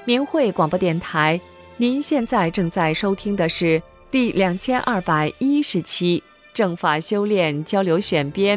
明慧广播电台，您现在正在收听的是第2210期正法修炼交流选编。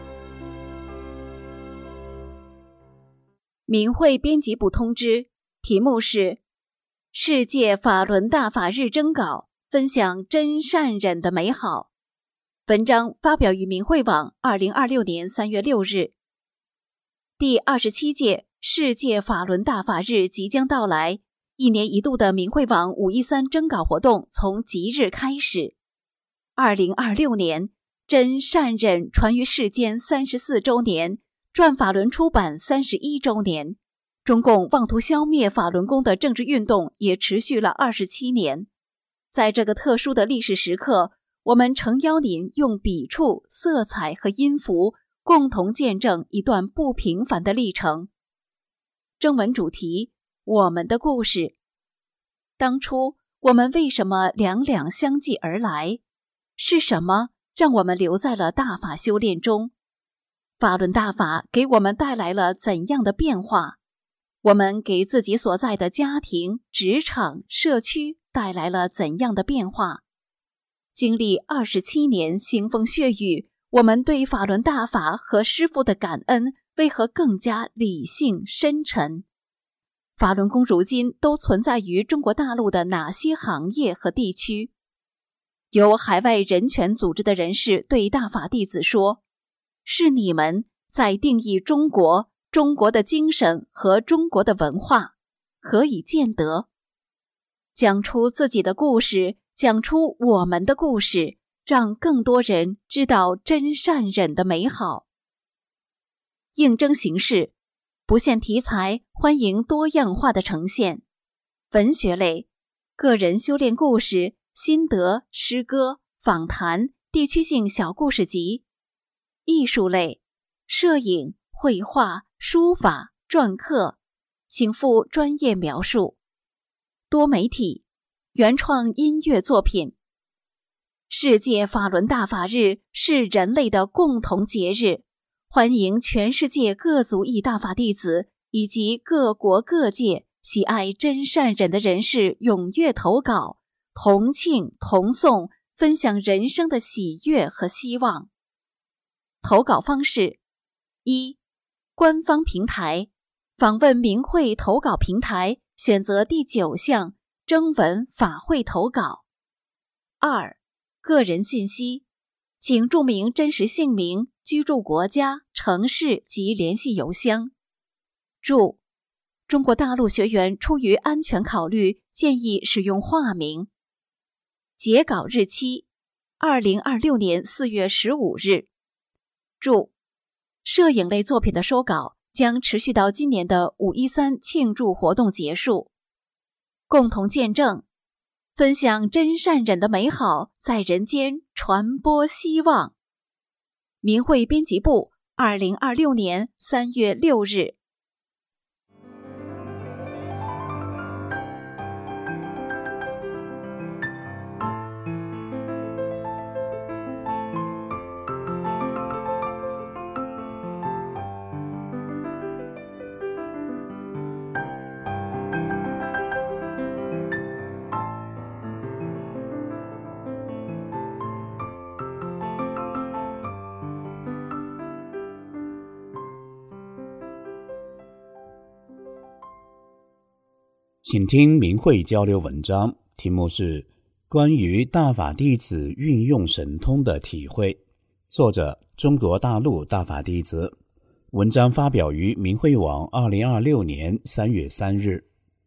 明慧编辑部通知，题目是世界法轮大法日征稿，分享真善忍的美好。文章发表于明慧网2026年3月6日。第27届世界法轮大法日即将到来，一年一度的明慧网513征稿活动从即日开始。2026年真善忍传于世间34周年，转法轮出版31周年，中共妄图消灭法轮功的政治运动也持续了27年。在这个特殊的历史时刻，我们诚邀您用笔触、色彩和音符共同见证一段不平凡的历程。征文主题：我们的故事。当初我们为什么两两相继而来？是什么让我们留在了大法修炼中？法轮大法给我们带来了怎样的变化？我们给自己所在的家庭、职场、社区带来了怎样的变化？经历27年腥风血雨，我们对法轮大法和师父的感恩为何更加理性深沉？法轮功如今都存在于中国大陆的哪些行业和地区？由海外人权组织的人士对大法弟子说，是你们在定义中国、中国的精神和中国的文化，何以见得？讲出自己的故事，讲出我们的故事，让更多人知道真善忍的美好。应征形式不限题材，欢迎多样化的呈现。文学类，个人修炼故事、心得、诗歌、访谈、地区性小故事集。艺术类，摄影、绘画、书法、篆刻，请附专业描述。多媒体，原创音乐作品。世界法轮大法日是人类的共同节日，欢迎全世界各族裔大法弟子以及各国各界喜爱真善忍的人士踊跃投稿，同庆同颂，分享人生的喜悦和希望。投稿方式：一、官方平台，访问明慧投稿平台，选择第9项征文法会投稿。2、个人信息，请注明真实姓名、居住国家、城市及联系邮箱。注：中国大陆学员出于安全考虑，建议使用化名。截稿日期：2026年4月15日。注：摄影类作品的收稿将持续到今年的513庆祝活动结束。共同见证，分享真善忍的美好，在人间传播希望。明慧编辑部2026年3月6日。 请听明慧交流文章，题目是关于大法弟子运用神通的体会，作者中国大陆大法弟子，文章发表于明慧网2026年3月3日。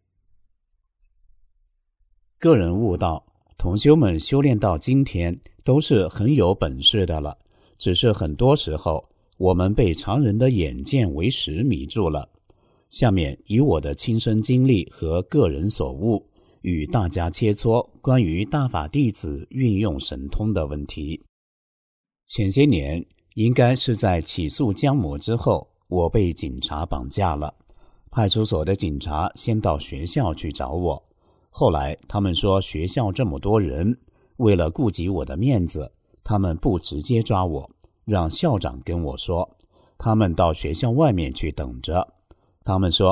个人悟道，同修们修炼到今天都是很有本事的了，只是很多时候我们被常人的眼见为实迷住了。下面以我的亲身经历和个人所悟，与大家切磋关于大法弟子运用神通的问题。前些年，应该是在起诉姜某之后，我被警察绑架了。派出所的警察先到学校去找我，后来他们说学校这么多人，为了顾及我的面子，他们不直接抓我，让校长跟我说，他们到学校外面去等着。他们说，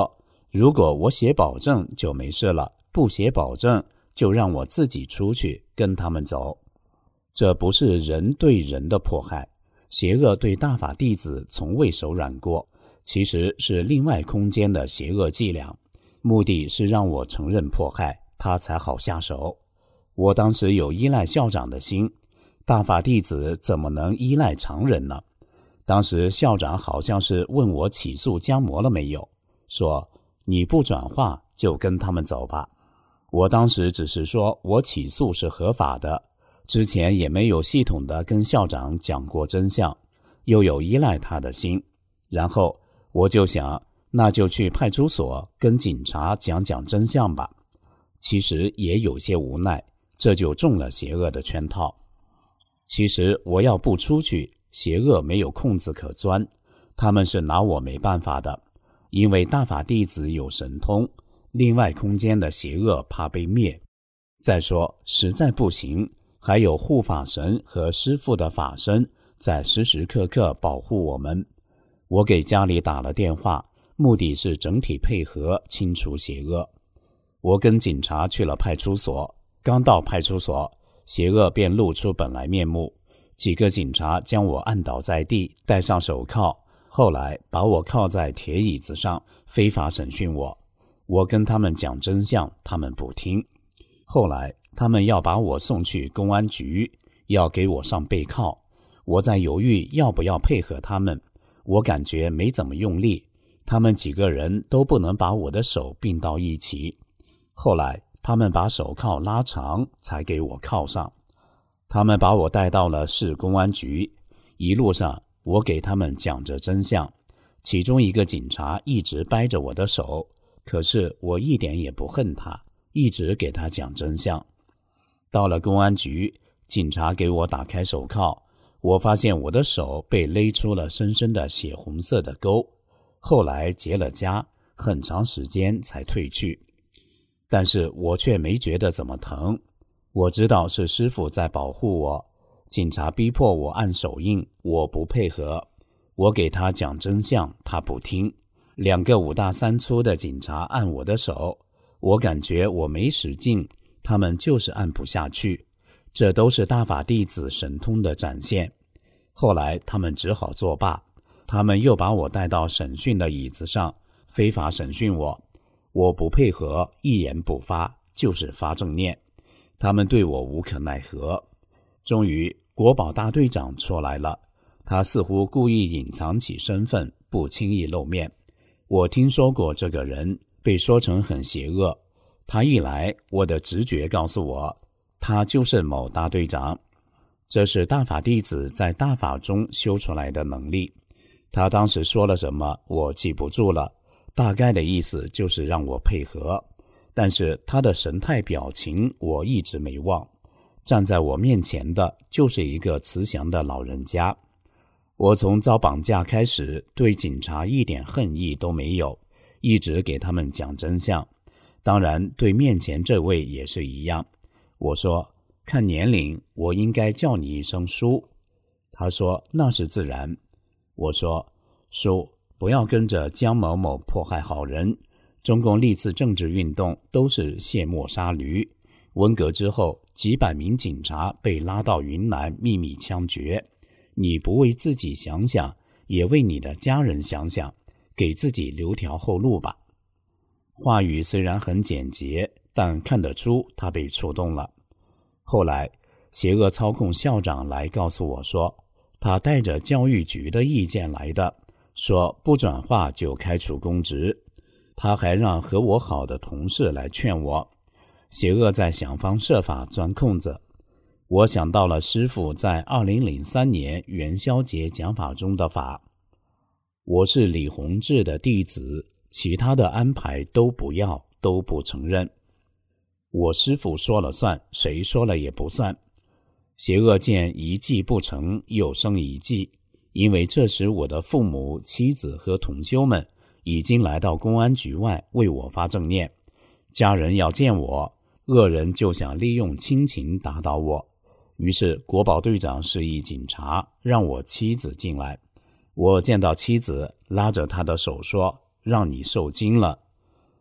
如果我写保证就没事了，不写保证就让我自己出去跟他们走。这不是人对人的迫害，邪恶对大法弟子从未手软过，其实是另外空间的邪恶伎俩，目的是让我承认迫害，他才好下手。我当时有依赖校长的心，大法弟子怎么能依赖常人呢？当时校长好像是问我起诉江魔了没有，说你不转化就跟他们走吧。我当时只是说我起诉是合法的，之前也没有系统的跟校长讲过真相，又有依赖他的心，然后我就想那就去派出所跟警察讲讲真相吧。其实也有些无奈，这就中了邪恶的圈套。其实我要不出去，邪恶没有空子可钻，他们是拿我没办法的，因为大法弟子有神通，另外空间的邪恶怕被灭。再说实在不行，还有护法神和师父的法身在时时刻刻保护我们。我给家里打了电话，目的是整体配合清除邪恶。我跟警察去了派出所，刚到派出所，邪恶便露出本来面目。几个警察将我按倒在地，戴上手铐，后来把我铐在铁椅子上，非法审讯我。我跟他们讲真相，他们不听。后来他们要把我送去公安局，要给我上背铐。我在犹豫要不要配合他们，我感觉没怎么用力，他们几个人都不能把我的手并到一起。后来他们把手铐拉长，才给我铐上。他们把我带到了市公安局，一路上我给他们讲着真相，其中一个警察一直掰着我的手，可是我一点也不恨他，一直给他讲真相。到了公安局，警察给我打开手铐，我发现我的手被勒出了深深的血红色的沟，后来结了痂，很长时间才退去。但是我却没觉得怎么疼，我知道是师父在保护我。警察逼迫我按手印，我不配合，我给他讲真相，他不听。2个5大3粗的警察按我的手，我感觉我没使劲，他们就是按不下去。这都是大法弟子神通的展现。后来他们只好作罢，他们又把我带到审讯的椅子上，非法审讯我。我不配合，一言不发，就是发正念。他们对我无可奈何。终于国保大队长出来了，他似乎故意隐藏起身份，不轻易露面。我听说过这个人，被说成很邪恶。他一来，我的直觉告诉我，他就是某大队长。这是大法弟子在大法中修出来的能力。他当时说了什么，我记不住了，大概的意思就是让我配合，但是他的神态表情我一直没忘。站在我面前的就是一个慈祥的老人家。我从遭绑架开始，对警察一点恨意都没有，一直给他们讲真相。当然对面前这位也是一样。我说看年龄，我应该叫你一声叔。他说那是自然。我说叔，不要跟着江某某迫害好人，中共历次政治运动都是卸磨杀驴，文革之后几百名警察被拉到云南秘密枪决，你不为自己想想，也为你的家人想想，给自己留条后路吧。话语虽然很简洁，但看得出他被触动了。后来邪恶操控校长来告诉我说，他带着教育局的意见来的，说不转化就开除公职。他还让和我好的同事来劝我。邪恶在想方设法钻空子。我想到了师父在2003年元宵节讲法中的法，我是李洪志的弟子，其他的安排都不要，都不承认。我师父说了算，谁说了也不算。邪恶见一计不成，又生一计，因为这时我的父母、妻子和同修们已经来到公安局外为我发正念，家人要见我，恶人就想利用亲情打倒我。于是国保队长示意警察让我妻子进来。我见到妻子，拉着她的手说，让你受惊了。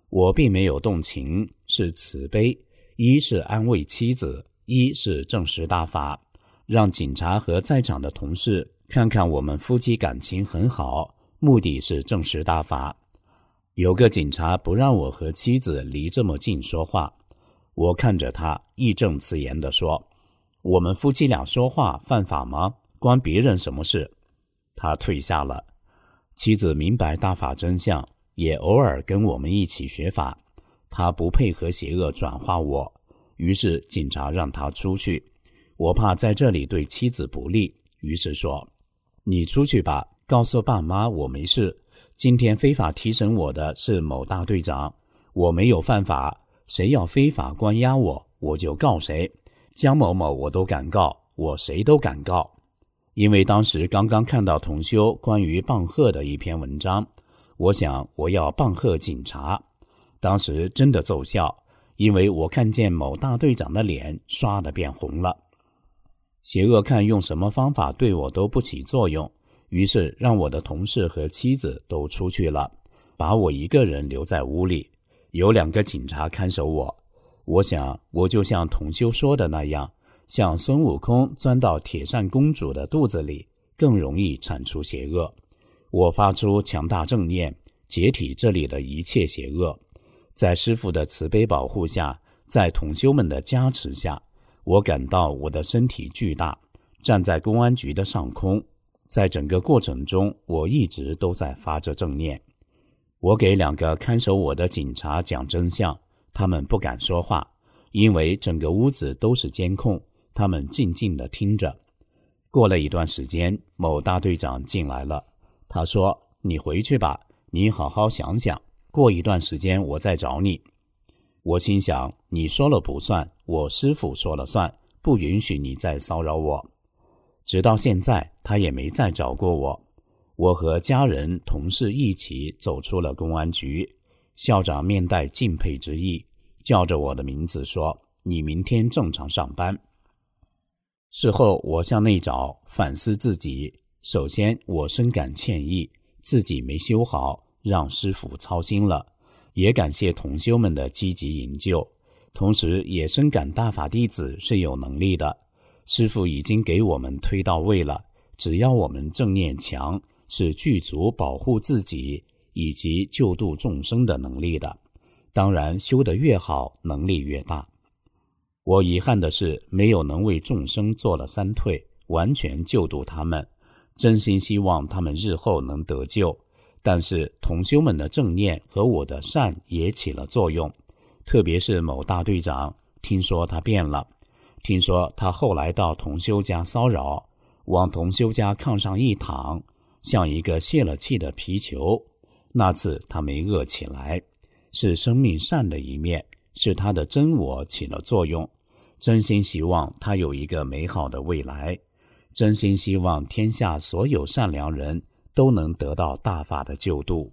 我并没有动情，是慈悲，一是安慰妻子，一是证实大法，让警察和在场的同事看看我们夫妻感情很好，目的是证实大法。有个警察不让我和妻子离这么近说话，我看着他义正辞严地说，我们夫妻俩说话犯法吗？关别人什么事？他退下了。妻子明白大法真相，也偶尔跟我们一起学法，他不配合邪恶转化我，于是警察让他出去。我怕在这里对妻子不利，于是说，你出去吧，告诉爸妈我没事，今天非法提审我的是某大队长，我没有犯法，谁要非法关押我，我就告谁，江某某我都敢告，我谁都敢告。因为当时刚刚看到同修关于棒喝的一篇文章，我想我要棒喝警察，当时真的奏效，因为我看见某大队长的脸刷得变红了。邪恶看用什么方法对我都不起作用，于是让我的同事和妻子都出去了，把我一个人留在屋里，有2个警察看守我。我想我就像同修说的那样，像孙悟空钻到铁扇公主的肚子里，更容易铲除邪恶。我发出强大正念，解体这里的一切邪恶。在师父的慈悲保护下，在同修们的加持下，我感到我的身体巨大，站在公安局的上空。在整个过程中，我一直都在发着正念。我给2个看守我的警察讲真相，他们不敢说话，因为整个屋子都是监控，他们静静地听着。过了一段时间，某大队长进来了，他说，你回去吧，你好好想想，过一段时间我再找你。我心想，你说了不算，我师父说了算，不允许你再骚扰我。直到现在，他也没再找过我。我和家人同事一起走出了公安局，校长面带敬佩之意，叫着我的名字说，你明天正常上班。事后我向内找，反思自己，首先我深感歉意，自己没修好，让师父操心了，也感谢同修们的积极营救，同时也深感大法弟子是有能力的，师父已经给我们推到位了，只要我们正念强，是具足保护自己以及救度众生的能力的，当然修得越好，能力越大。我遗憾的是没有能为众生做了3退，完全救度他们，真心希望他们日后能得救，但是同修们的正念和我的善也起了作用，特别是某大队长，听说他变了，听说他后来到同修家骚扰，往同修家炕上一躺，像一个泄了气的皮球。那次他没饿起来，是生命善的一面，是他的真我起了作用。真心希望他有一个美好的未来，真心希望天下所有善良人都能得到大法的救度。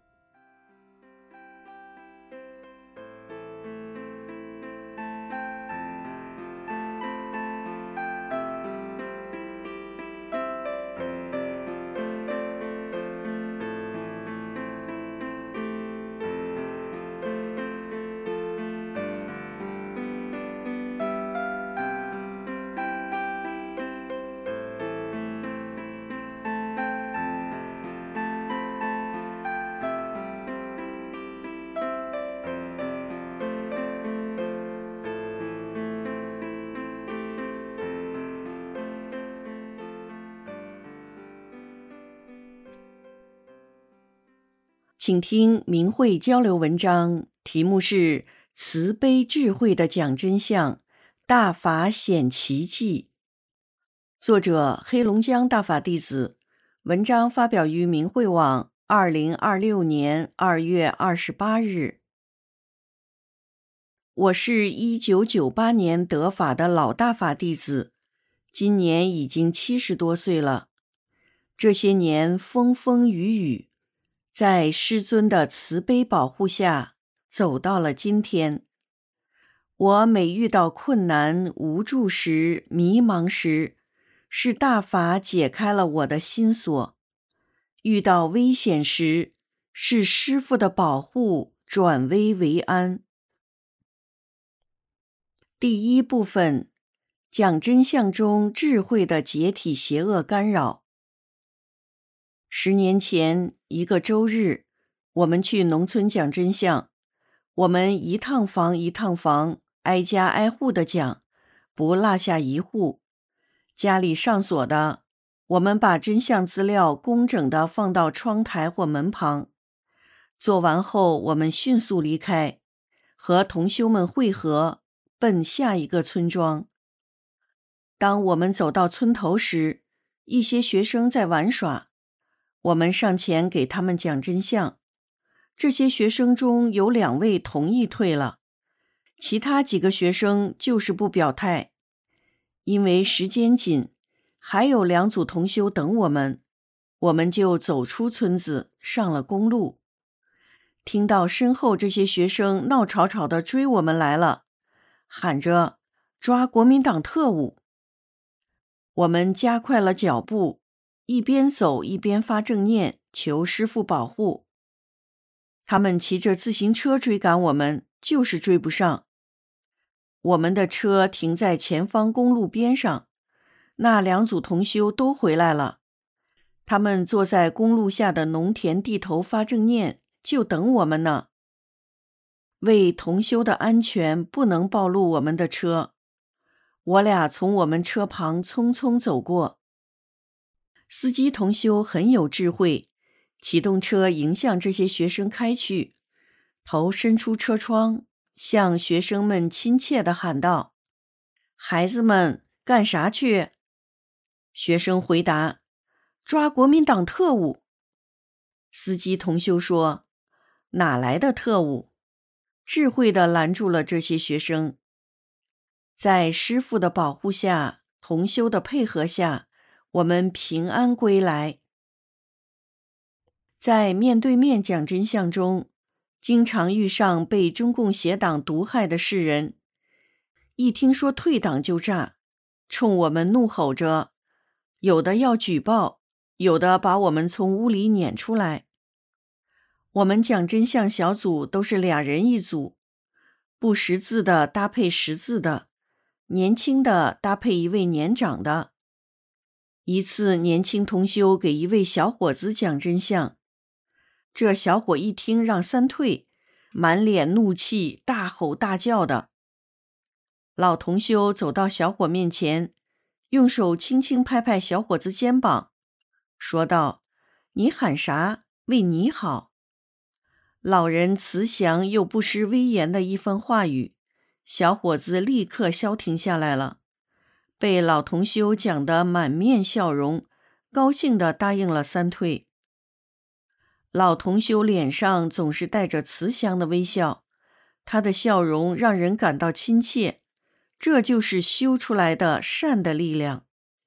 请听明慧交流文章，题目是慈悲智慧的讲真相，大法显奇迹。作者黑龙江大法弟子，文章发表于明慧网2026年2月28日。我是1998年得法的老大法弟子，今年已经70多岁了。这些年风风雨雨，在师尊的慈悲保护下，走到了今天。我每遇到困难、无助时、迷茫时，是大法解开了我的心锁；遇到危险时，是师父的保护转危为安。第一部分，讲真相中智慧的解体邪恶干扰。10年前一个周日，我们去农村讲真相，我们一趟房一趟房，挨家挨户地讲，不落下一户。家里上锁的，我们把真相资料工整地放到窗台或门旁。做完后，我们迅速离开，和同修们会合，奔下一个村庄。当我们走到村头时，一些学生在玩耍，我们上前给他们讲真相。这些学生中有2位同意退了，其他几个学生就是不表态。因为时间紧，还有2组同修等我们，我们就走出村子，上了公路。听到身后这些学生闹吵吵地追我们来了，喊着抓国民党特务。我们加快了脚步，一边走一边发正念，求师父保护。他们骑着自行车追赶我们，就是追不上。我们的车停在前方公路边上，那2组同修都回来了。他们坐在公路下的农田地头发正念，就等我们呢。为同修的安全，不能暴露我们的车，我俩从我们车旁匆匆走过。司机同修很有智慧，启动车迎向这些学生开去，头伸出车窗，向学生们亲切地喊道：“孩子们，干啥去？”学生回答：“抓国民党特务。”司机同修说：“哪来的特务？”智慧地拦住了这些学生。在师父的保护下，同修的配合下，我们平安归来。在面对面讲真相中，经常遇上被中共邪党毒害的世人，一听说退党就炸，冲我们怒吼着，有的要举报，有的把我们从屋里撵出来。我们讲真相小组都是2人一组，不识字的搭配识字的，年轻的搭配一位年长的。一次年轻同修给一位小伙子讲真相，这小伙一听让3退，满脸怒气，大吼大叫的。老同修走到小伙面前，用手轻轻拍拍小伙子肩膀，说道：“你喊啥？为你好。”老人慈祥又不失威严的一番话语，小伙子立刻消停下来了，被老同修讲得满面笑容，高兴地答应了3退。老同修脸上总是带着慈祥的微笑，他的笑容让人感到亲切，这就是修出来的善的力量。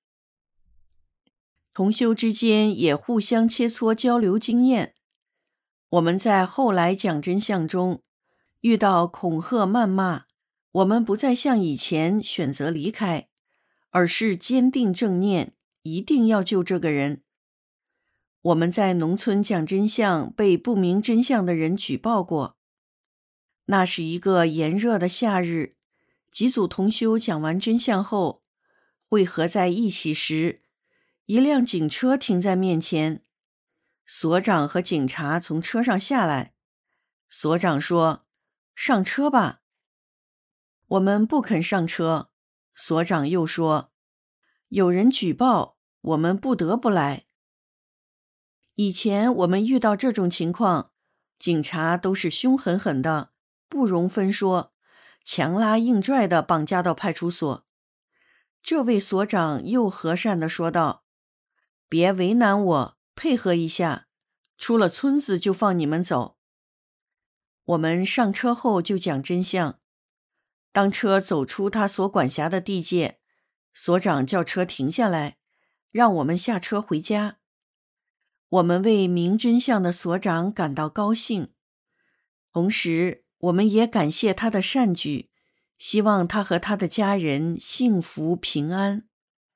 同修之间也互相切磋交流经验。我们在后来讲真相中遇到恐吓谩骂，我们不再像以前选择离开，而是坚定正念，一定要救这个人。我们在农村讲真相，被不明真相的人举报过。那是一个炎热的夏日，几组同修讲完真相后，汇合在一起时，一辆警车停在面前。所长和警察从车上下来，所长说：“上车吧。”我们不肯上车，所长又说：“有人举报，我们不得不来。”以前我们遇到这种情况，警察都是凶狠狠的，不容分说，强拉硬拽的绑架到派出所。这位所长又和善地说道：“别为难我，配合一下，出了村子就放你们走。”我们上车后就讲真相。当车走出他所管辖的地界，所长叫车停下来，让我们下车回家。我们为明真相的所长感到高兴，同时我们也感谢他的善举，希望他和他的家人幸福平安。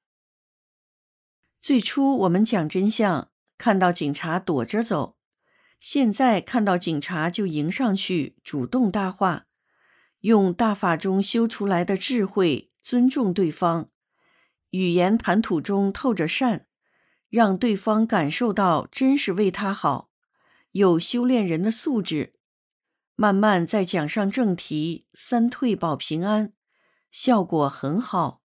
最初我们讲真相，看到警察躲着走， 现在看到警察就迎上去，主动搭话，用大法中修出来的智慧尊重对方，语言谈吐中透着善，让对方感受到真是为他好，有修炼人的素质。慢慢再讲上正题，三退保平安，效果很好。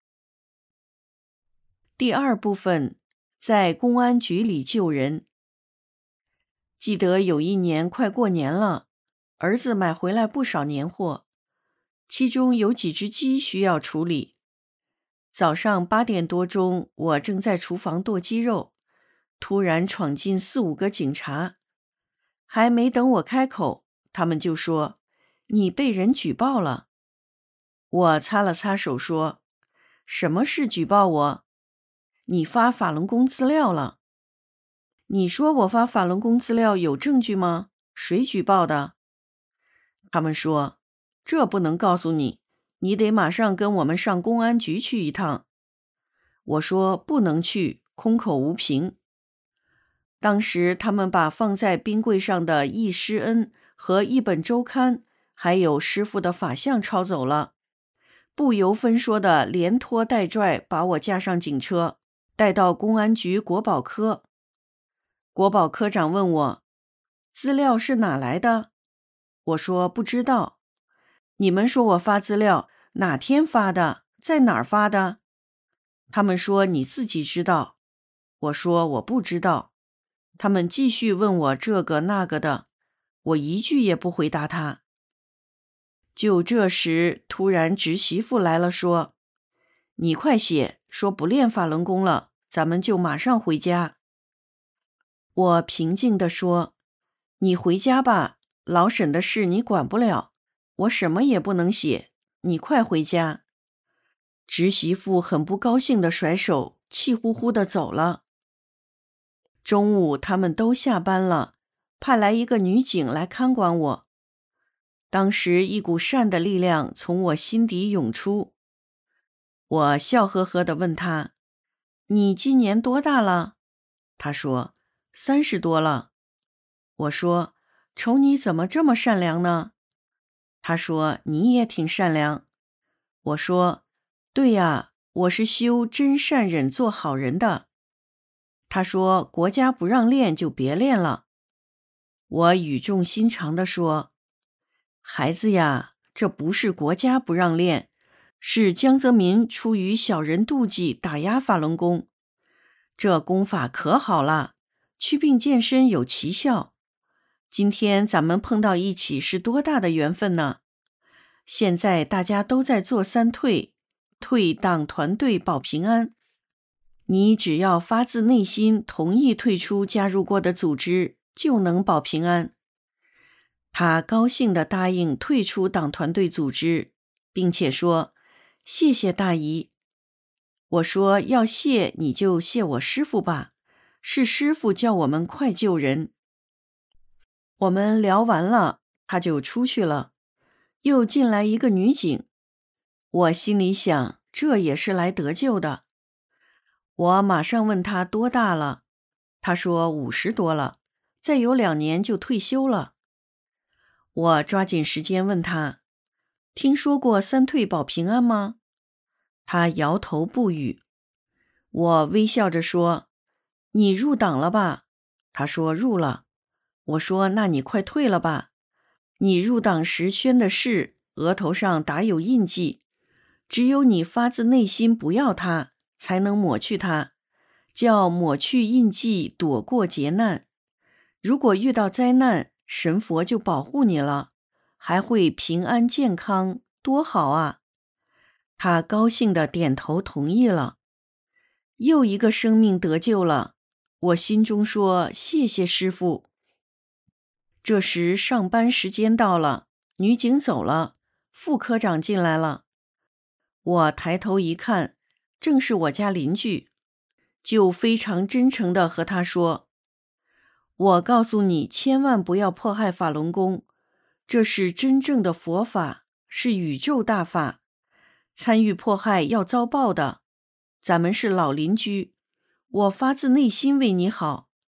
第二部分，在公安局里救人。记得有一年快过年了，儿子买回来不少年货，其中有几只鸡需要处理。早上8点多钟，我正在厨房剁鸡肉，突然闯进4、5个警察，还没等我开口，他们就说：“你被人举报了。”我擦了擦手说：“什么是举报我？你发法轮功资料了。”你说我发法轮功资料有证据吗？谁举报的？他们说：“这不能告诉你，你得马上跟我们上公安局去一趟。”我说：“不能去，空口无凭。”当时他们把放在冰柜上的易师恩和一本周刊，还有师傅的法相抄走了，不由分说的连拖带拽把我架上警车，带到公安局国保科。国保科长问我：“资料是哪来的？”我说：“不知道。”你们说我发资料，哪天发的？在哪儿发的？他们说：“你自己知道。”我说：“我不知道。”他们继续问我这个那个的，我一句也不回答他。就这时，突然侄媳妇来了，说：“你快写，说不练法轮功了，咱们就马上回家。”我平静地说：“你回家吧，老沈的事你管不了，我什么也不能写，你快回家。”侄媳妇很不高兴地甩手，气呼呼地走了。中午他们都下班了，派来一个女警来看管我。当时一股善的力量从我心底涌出。我笑呵呵地问她：“你今年多大了？”她说：“30多了。”我说：“瞅你怎么这么善良呢？”她说：“你也挺善良。”我说：“对呀，我是修真善忍做好人的。”她说：“国家不让练就别练了。”我语重心长地说：“孩子呀，这不是国家不让练，是江泽民出于小人妒忌打压法轮功。这功法可好了，祛病健身有奇效。今天咱们碰到一起是多大的缘分呢？现在大家都在做三退，退党团队保平安。你只要发自内心同意退出加入过的组织，就能保平安。”他高兴地答应退出党团队组织，并且说：“谢谢大姨。”我说：“要谢你就谢我师傅吧，是师傅叫我们快救人。”我们聊完了，他就出去了，又进来一个女警。我心里想，这也是来得救的。我马上问他多大了，他说50多了，再有2年就退休了。我抓紧时间问他：“听说过三退保平安吗？”他摇头不语。我微笑着说：“你入党了吧？”他说：“入了。”我说：“那你快退了吧。你入党时宣的誓，额头上打有印记，只有你发自内心不要它，才能抹去它，叫抹去印记，躲过劫难。如果遇到灾难，神佛就保护你了，还会平安健康，多好啊！”他高兴地点头同意了。又一个生命得救了，我心中说：“谢谢师父。”这时上班时间到了，女警走了，副科长进来了。我抬头一看，正是我家邻居，就非常真诚地和他说：“我告诉你，千万不要迫害法轮功，这是真正的佛法，是宇宙大法，参与迫害要遭报的。咱们是老邻居，我发自内心为你好。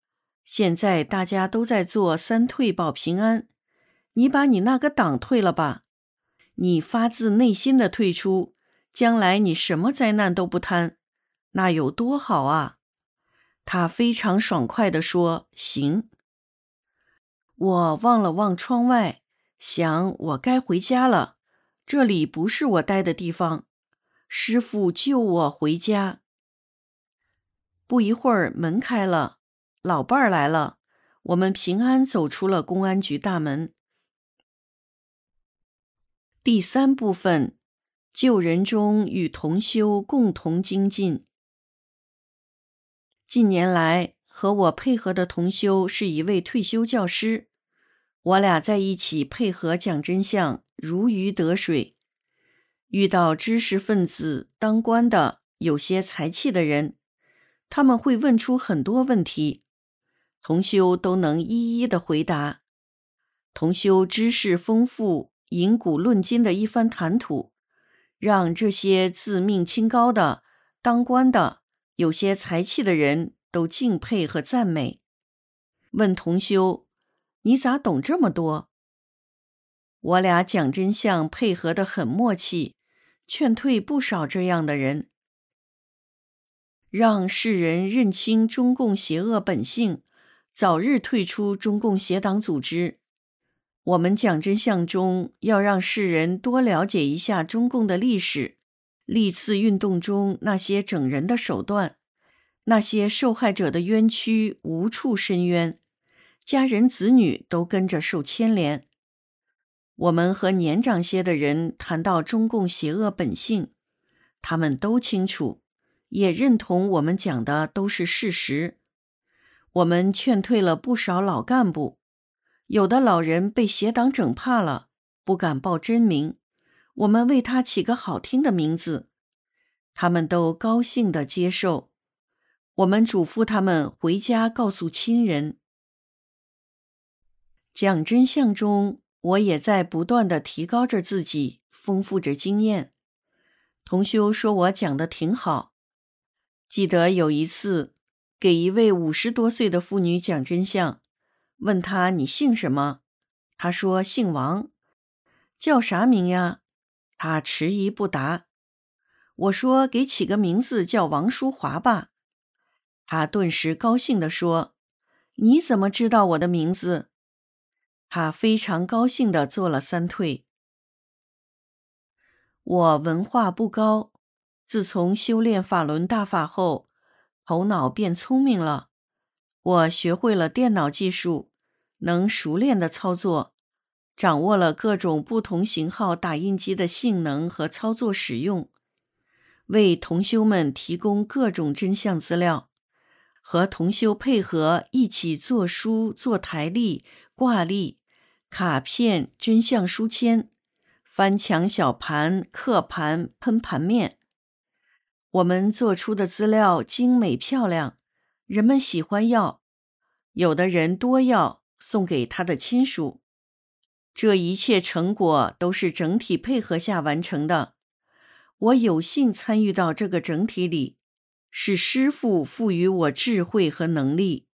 现在大家都在做三退保平安，你把你那个党退了吧，你发自内心的退出，将来你什么灾难都不贪，那有多好啊！他非常爽快地说：行。我望了望窗外，想我该回家了，这里不是我待的地方，师父救我回家。不一会儿门开了，老伴儿来了，我们平安走出了公安局大门。第三部分，救人中与同修共同精进。近年来，和我配合的同修是一位退休教师，我俩在一起配合讲真相，如鱼得水。遇到知识分子、当官的、有些才气的人，他们会问出很多问题，同修都能一一的回答。同修知识丰富，引古论今的一番谈吐，让这些自命清高的、当官的、有些才气的人都敬佩和赞美。问同修：你咋懂这么多？我俩讲真相配合得很默契，劝退不少这样的人，让世人认清中共邪恶本性，早日退出中共邪党组织。我们讲真相中要让世人多了解一下中共的历史，历次运动中那些整人的手段，那些受害者的冤屈无处伸冤，家人子女都跟着受牵连。我们和年长些的人谈到中共邪恶本性，他们都清楚，也认同我们讲的都是事实。我们劝退了不少老干部，有的老人被邪党整怕了，不敢报真名，我们为他起个好听的名字，他们都高兴地接受。我们嘱咐他们回家告诉亲人。讲真相中，我也在不断地提高着自己，丰富着经验。同修说我讲得挺好。记得有一次，给一位50多岁的妇女讲真相，问她你姓什么？她说姓王。叫啥名呀？她迟疑不答。我说给起个名字叫王淑华吧。她顿时高兴地说：你怎么知道我的名字？他非常高兴地做了三退。我文化不高，自从修炼法轮大法后，头脑变聪明了。我学会了电脑技术，能熟练地操作，掌握了各种不同型号打印机的性能和操作使用，为同修们提供各种真相资料，和同修配合一起做书、做台历、挂历、卡片、真相书签、翻墙小盘、刻盘、喷盘面。我们做出的资料精美漂亮，人们喜欢要，有的人多要，送给他的亲属。这一切成果都是整体配合下完成的。我有幸参与到这个整体里，是师父赋予我智慧和能力。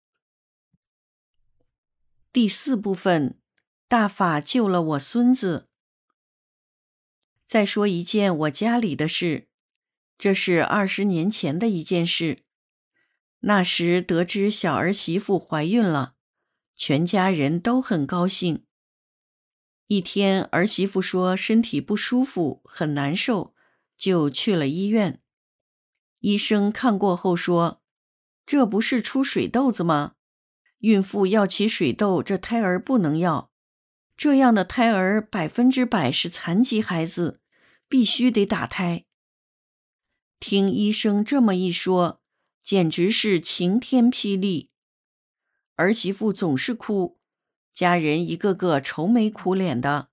第四部分，大法救了我孙子。再说一件我家里的事，这是20年前的一件事。那时得知小儿媳妇怀孕了，全家人都很高兴。一天，儿媳妇说身体不舒服，很难受，就去了医院。医生看过后说，这不是出水痘子吗？孕妇要起水痘，这胎儿不能要。这样的胎儿100%是残疾孩子，必须得打胎。听医生这么一说，简直是晴天霹雳。儿媳妇总是哭，家人一个个愁眉苦脸的。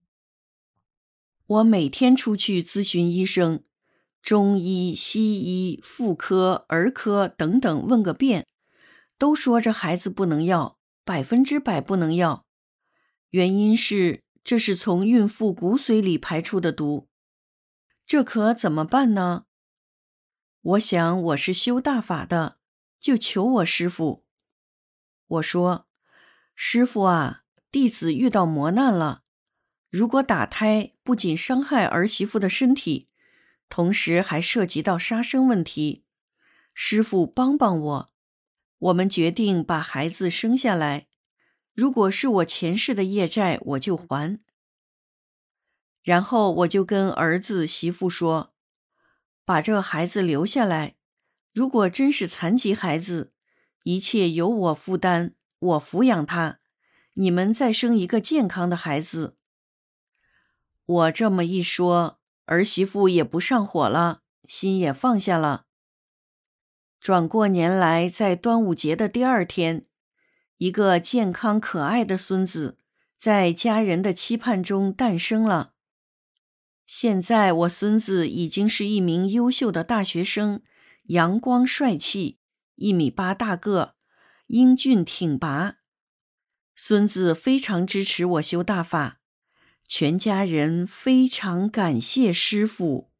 我每天出去咨询医生，中医、西医、妇科、儿科等等问个遍，都说这孩子不能要，100%不能要。原因是这是从孕妇骨髓里排出的毒。这可怎么办呢？我想我是修大法的，就求我师父。 我说：师父啊，弟子遇到磨难了。如果打胎不仅伤害儿媳妇的身体，同时还涉及到杀生问题，师父帮帮我。我们决定把孩子生下来，如果是我前世的业债，我就还。然后我就跟儿子媳妇说，把这孩子留下来，如果真是残疾孩子，一切由我负担，我抚养他，你们再生一个健康的孩子。我这么一说，儿媳妇也不上火了，心也放下了。转过年来，在端午节的第2天，一个健康可爱的孙子在家人的期盼中诞生了。现在我孙子已经是一名优秀的大学生，阳光帅气，1.8米大个，英俊挺拔。孙子非常支持我修大法，全家人非常感谢师父。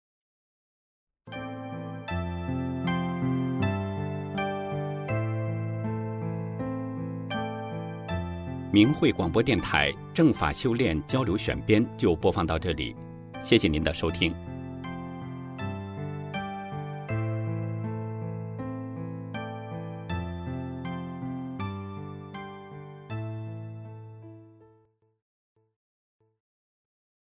明慧广播电台正法修炼交流选编就播放到这里，谢谢您的收听。